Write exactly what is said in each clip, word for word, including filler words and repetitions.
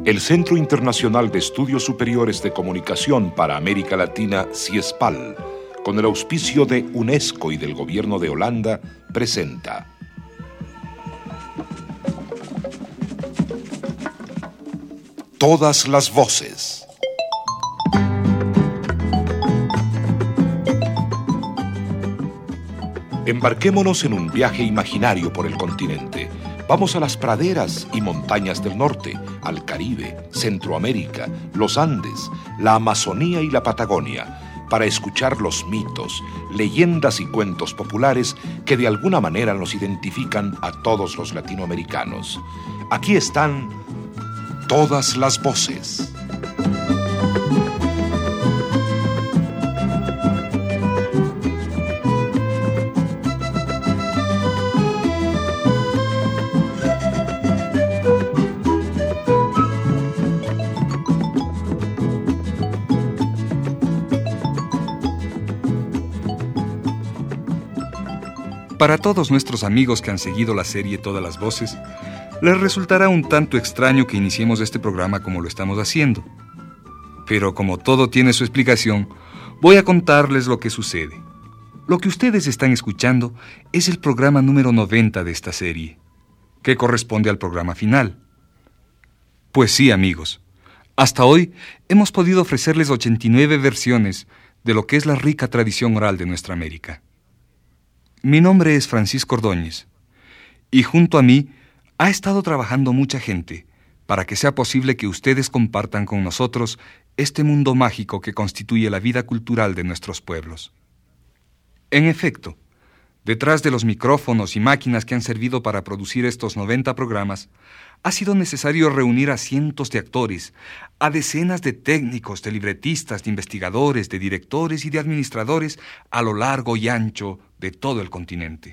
El Centro Internacional de Estudios Superiores de Comunicación para América Latina, CIESPAL, con el auspicio de UNESCO y del Gobierno de Holanda, presenta Todas las voces. Embarquémonos en un viaje imaginario por el continente. Vamos a las praderas y montañas del norte, al Caribe, Centroamérica, los Andes, la Amazonía y la Patagonia, para escuchar los mitos, leyendas y cuentos populares que de alguna manera nos identifican a todos los latinoamericanos. Aquí están todas las voces. Para todos nuestros amigos que han seguido la serie Todas las Voces, les resultará un tanto extraño que iniciemos este programa como lo estamos haciendo. Pero como todo tiene su explicación, voy a contarles lo que sucede. Lo que ustedes están escuchando es el programa número noventa de esta serie, que corresponde al programa final. Pues sí, amigos, hasta hoy hemos podido ofrecerles ochenta y nueve versiones de lo que es la rica tradición oral de nuestra América. Mi nombre es Francisco Ordóñez, y junto a mí ha estado trabajando mucha gente para que sea posible que ustedes compartan con nosotros este mundo mágico que constituye la vida cultural de nuestros pueblos. En efecto, detrás de los micrófonos y máquinas que han servido para producir estos noventa programas, ha sido necesario reunir a cientos de actores, a decenas de técnicos, de libretistas, de investigadores, de directores y de administradores a lo largo y ancho de todo el continente.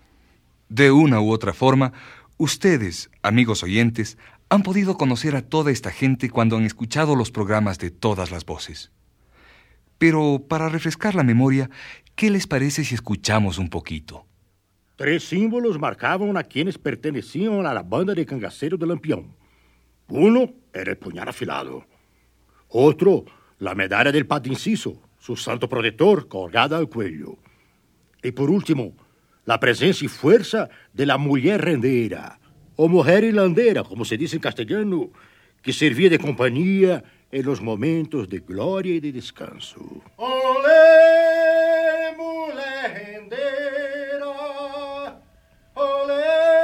De una u otra forma, ustedes, amigos oyentes, han podido conocer a toda esta gente cuando han escuchado los programas de Todas las Voces. Pero para refrescar la memoria, ¿qué les parece si escuchamos un poquito? Tres símbolos marcaban a quienes pertenecían a la banda de cangaceros de Lampión. Uno era el puñal afilado. Otro, la medalla del Padre Inciso, su santo protector, colgada al cuello. Y por último, la presencia y fuerza de la mujer rendera, o mujer hilandera, como se dice en castellano, que servía de compañía en los momentos de gloria y de descanso. ¡Olé, mujer rendera! ¡Olé,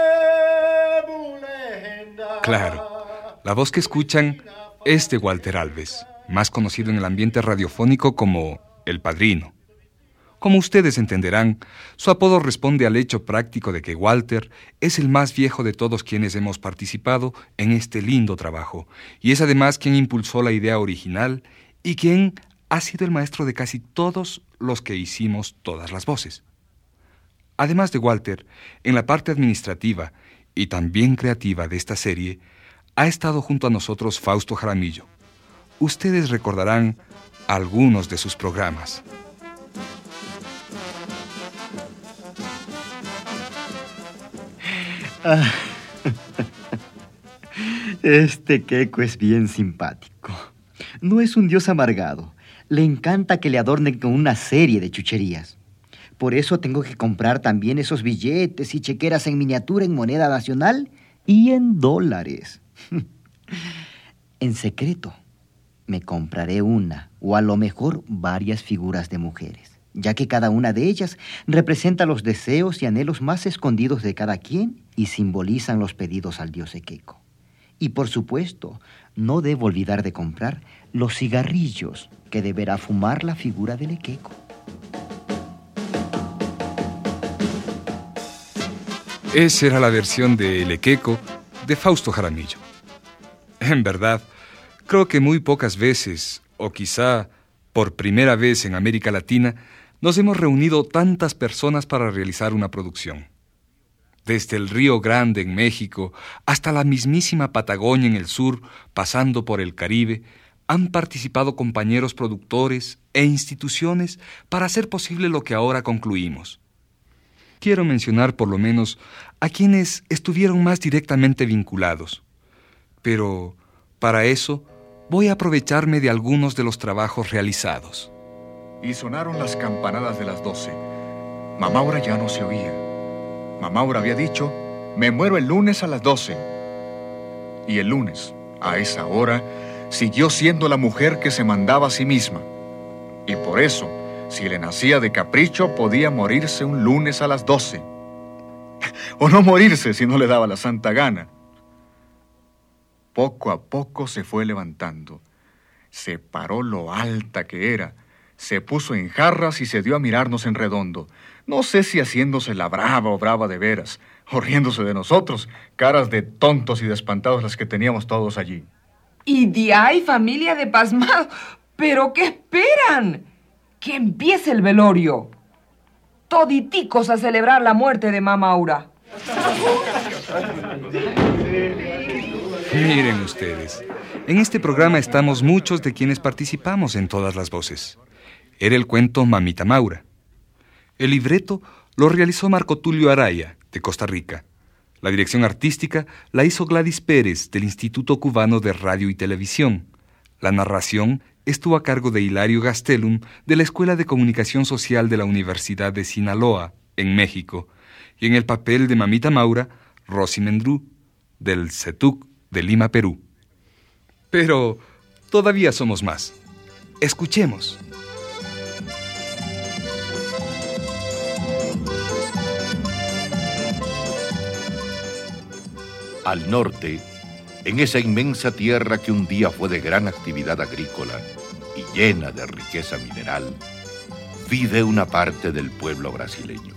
mujer rendera! Claro, la voz que escuchan es de Walter Alves, más conocido en el ambiente radiofónico como El Padrino. Como ustedes entenderán, su apodo responde al hecho práctico de que Walter es el más viejo de todos quienes hemos participado en este lindo trabajo, y es además quien impulsó la idea original y quien ha sido el maestro de casi todos los que hicimos Todas las Voces. Además de Walter, en la parte administrativa y también creativa de esta serie, ha estado junto a nosotros Fausto Jaramillo. Ustedes recordarán algunos de sus programas. Ah, este queco es bien simpático. No es un dios amargado. Le encanta que le adornen con una serie de chucherías. Por eso tengo que comprar también esos billetes y chequeras en miniatura en moneda nacional y en dólares. En secreto, me compraré una o a lo mejor varias figuras de mujeres, ya que cada una de ellas representa los deseos y anhelos más escondidos de cada quien y simbolizan los pedidos al dios Equeco. Y por supuesto, no debo olvidar de comprar los cigarrillos que deberá fumar la figura del Equeco. Esa era la versión de El Equeco de Fausto Jaramillo. En verdad, creo que muy pocas veces, o quizá por primera vez en América Latina, nos hemos reunido tantas personas para realizar una producción. Desde el Río Grande en México hasta la mismísima Patagonia en el sur, pasando por el Caribe, han participado compañeros productores e instituciones para hacer posible lo que ahora concluimos. Quiero mencionar por lo menos a quienes estuvieron más directamente vinculados, pero Para eso, voy a aprovecharme de algunos de los trabajos realizados. Y sonaron las campanadas de las doce. Mamaura ya no se oía. Mamaura había dicho, me muero el lunes a las doce. Y el lunes, a esa hora, siguió siendo la mujer que se mandaba a sí misma. Y por eso, si le nacía de capricho, podía morirse un lunes a las doce. O no morirse si no le daba la santa gana. Poco a poco se fue levantando. Se paró lo alta que era. Se puso en jarras y se dio a mirarnos en redondo. No sé si haciéndose la brava o brava de veras, o riéndose de nosotros, caras de tontos y de espantados las que teníamos todos allí. Y de ahí, familia de pasmados. ¿Pero qué esperan? Que empiece el velorio. Toditicos a celebrar la muerte de Mamaura. Miren ustedes, en este programa estamos muchos de quienes participamos en todas las voces. Era el cuento Mamita Maura. El libreto lo realizó Marco Tulio Araya, de Costa Rica. La dirección artística la hizo Gladys Pérez, del Instituto Cubano de Radio y Televisión. La narración estuvo a cargo de Hilario Gastelum, de la Escuela de Comunicación Social de la Universidad de Sinaloa, en México. Y en el papel de Mamita Maura, Rosy Mendrú, del CETUC de Lima, Perú. Pero todavía somos más. Escuchemos. Al norte, en esa inmensa tierra que un día fue de gran actividad agrícola y llena de riqueza mineral, vive una parte del pueblo brasileño.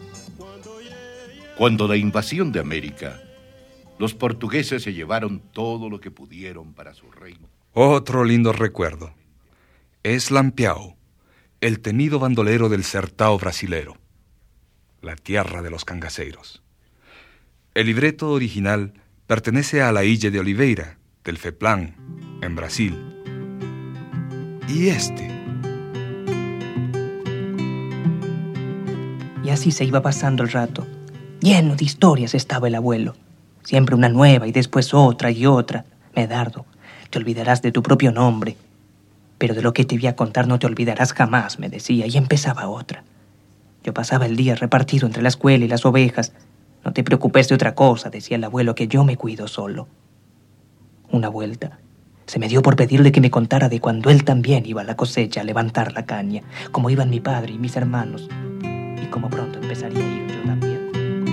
Cuando la invasión de América, los portugueses se llevaron todo lo que pudieron para su reino. Otro lindo recuerdo. Es Lampião, el temido bandolero del sertão brasilero, la tierra de los cangaceiros. El libreto original pertenece a la Ilha de Oliveira, del FEPLAN, en Brasil. Y este. Y así se iba pasando el rato. Lleno de historias estaba el abuelo. Siempre una nueva y después otra y otra. Medardo, te olvidarás de tu propio nombre. Pero de lo que te voy a contar no te olvidarás jamás, me decía, y empezaba otra. Yo pasaba el día repartido entre la escuela y las ovejas. No te preocupes de otra cosa, decía el abuelo, que yo me cuido solo. Una vuelta se me dio por pedirle que me contara de cuando él también iba a la cosecha a levantar la caña, como iban mi padre y mis hermanos, y como pronto empezaría a ir yo también.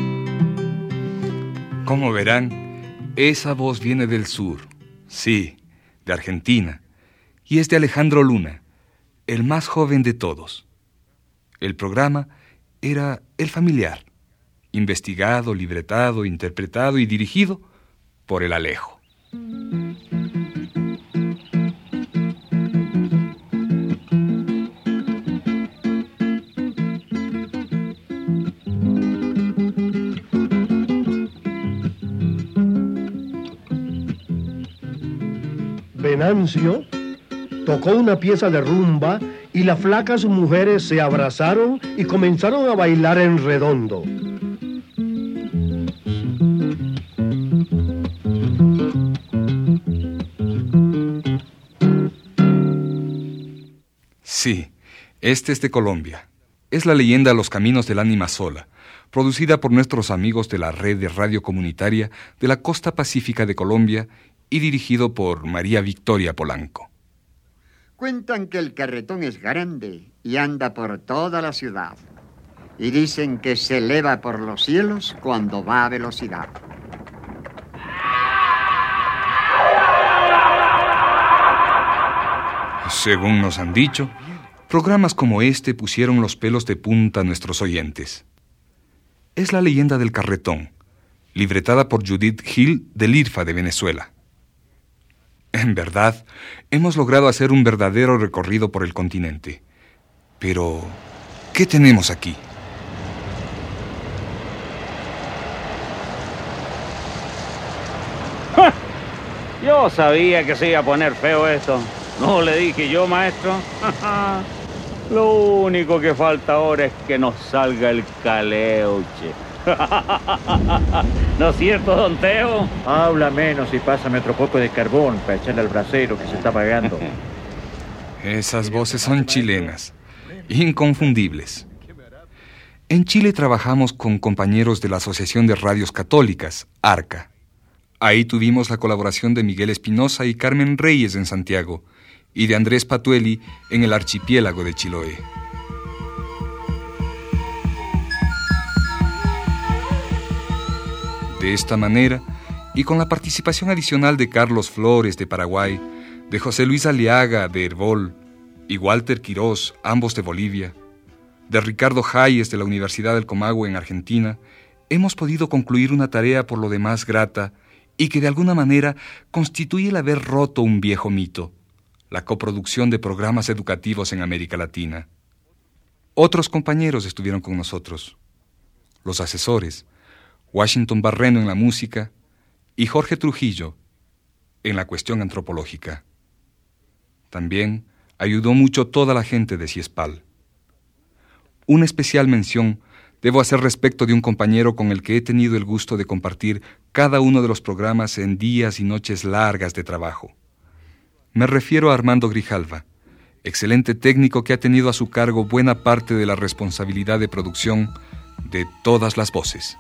Como verán, esa voz viene del sur, sí, de Argentina, y es de Alejandro Luna, el más joven de todos. El programa era El Familiar, investigado, libretado, interpretado y dirigido por el Alejo. Venancio tocó una pieza de rumba y las flacas mujeres se abrazaron y comenzaron a bailar en redondo. Sí, este es de Colombia. Es la leyenda Los Caminos del Ánima Sola, producida por nuestros amigos de la red de radio comunitaria de la costa pacífica de Colombia y dirigido por María Victoria Polanco. Cuentan que el carretón es grande y anda por toda la ciudad. Y dicen que se eleva por los cielos cuando va a velocidad. Según nos han dicho, programas como este pusieron los pelos de punta a nuestros oyentes. Es la leyenda del carretón, libretada por Judith Gil del I R F A de Venezuela. En verdad, hemos logrado hacer un verdadero recorrido por el continente. Pero, ¿qué tenemos aquí? ¡Ja! Yo sabía que se iba a poner feo esto. ¿No le dije yo, maestro? Lo único que falta ahora es que nos salga el caleuche. ¿No es cierto, don Teo? Habla menos y pásame otro poco de carbón para echarle al brasero que se está apagando. Esas voces son chilenas, inconfundibles. En Chile trabajamos con compañeros de la Asociación de Radios Católicas, ARCA. Ahí tuvimos la colaboración de Miguel Espinosa y Carmen Reyes en Santiago y de Andrés Patuelli en el archipiélago de Chiloé. De esta manera, y con la participación adicional de Carlos Flores de Paraguay, de José Luis Aliaga de Herbol y Walter Quirós, ambos de Bolivia, de Ricardo Hayes de la Universidad del Comahue en Argentina, hemos podido concluir una tarea por lo demás grata y que de alguna manera constituye el haber roto un viejo mito, la coproducción de programas educativos en América Latina. Otros compañeros estuvieron con nosotros, los asesores, Washington Barreno en la música y Jorge Trujillo en la cuestión antropológica. También ayudó mucho toda la gente de CIESPAL. Una especial mención debo hacer respecto de un compañero con el que he tenido el gusto de compartir cada uno de los programas en días y noches largas de trabajo. Me refiero a Armando Grijalva, excelente técnico que ha tenido a su cargo buena parte de la responsabilidad de producción de todas las voces.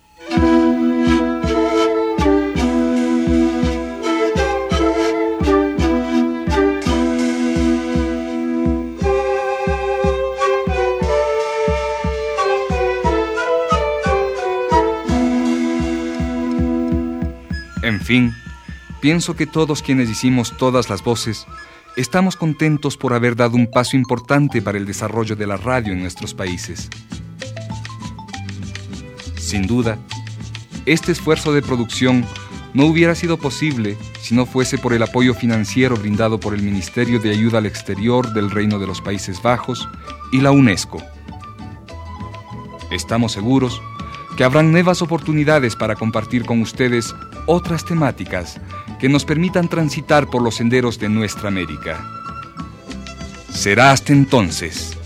En fin, pienso que todos quienes hicimos todas las voces estamos contentos por haber dado un paso importante para el desarrollo de la radio en nuestros países. Sin duda, este esfuerzo de producción no hubiera sido posible si no fuese por el apoyo financiero brindado por el Ministerio de Ayuda al Exterior del Reino de los Países Bajos y la UNESCO. Estamos seguros que habrán nuevas oportunidades para compartir con ustedes otras temáticas que nos permitan transitar por los senderos de nuestra América. Será hasta entonces.